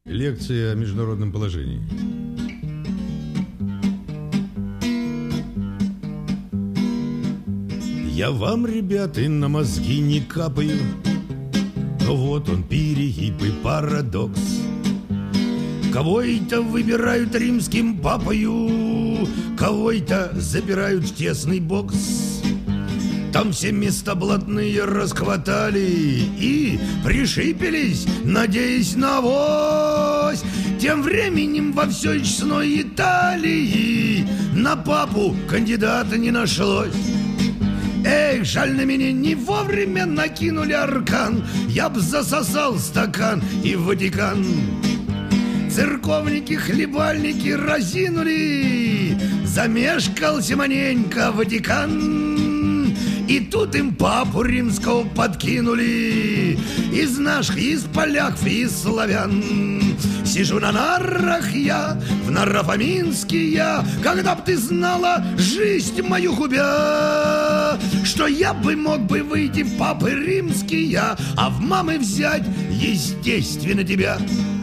Лекция о международном положении. Я вам, ребята, на мозги не капаю, но вот он перегиб и парадокс. Кого-то выбирают римским папою, кого-то запирают в тесный бокс. Там все места блатные расхватали и пришипелись, надеясь на авось. Тем временем во всей честной Италии на папу кандидата не нашлось. Эх, жаль, на меня не вовремя накинули аркан, я б засосал стакан и в Ватикан. Церковники, хлебальники разинули, замешкался маненько Ватикан. И тут им папу римского подкинули из наших, из поляков, из славян. Сижу на нарах я, в Нарафаминске я, когда б ты знала жизнь мою губя, что я бы мог бы выйти в папы римские, а в мамы взять, естественно, тебя.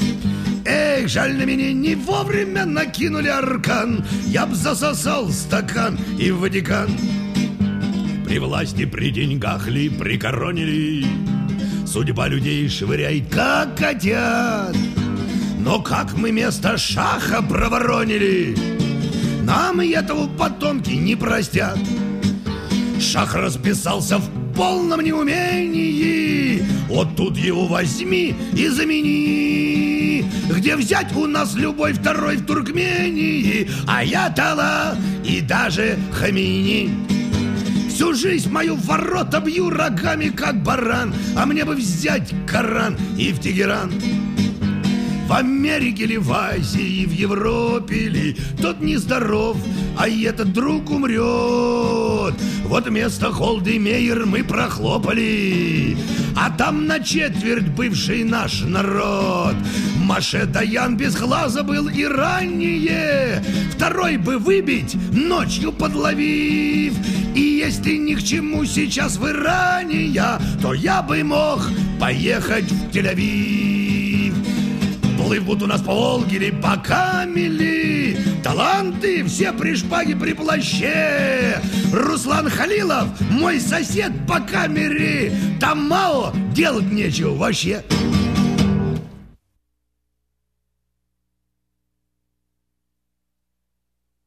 Эх, жаль, на меня не вовремя накинули аркан, я б засосал стакан и в Ватикан. При власти, при деньгах ли прикоронили, судьба людей швыряет, как котят. Но как мы место шаха проворонили, нам и этого потомки не простят. Шах расписался в полном неумении, вот тут его возьми и замени. Где взять у нас любой второй в Туркмении, аятолла и даже Хамини. Всю жизнь мою в ворота бью рогами, как баран, а мне бы взять Коран и в Тегеран. В Америке ли, в Азии, в Европе ли, тот нездоров, а этот друг умрет. Вот вместо Холдемейер мы прохлопали, а там на четверть бывший наш народ. Маше Даян без глаза был и ранее, второй бы выбить, ночью подловив. И если ни к чему сейчас в Иране я, то я бы мог поехать в Тель-Авив. Плывут у нас по Волге ли, по Камели, таланты все при шпаге, при плаще. Руслан Халилов, мой сосед по камере, там мало делать нечего вообще.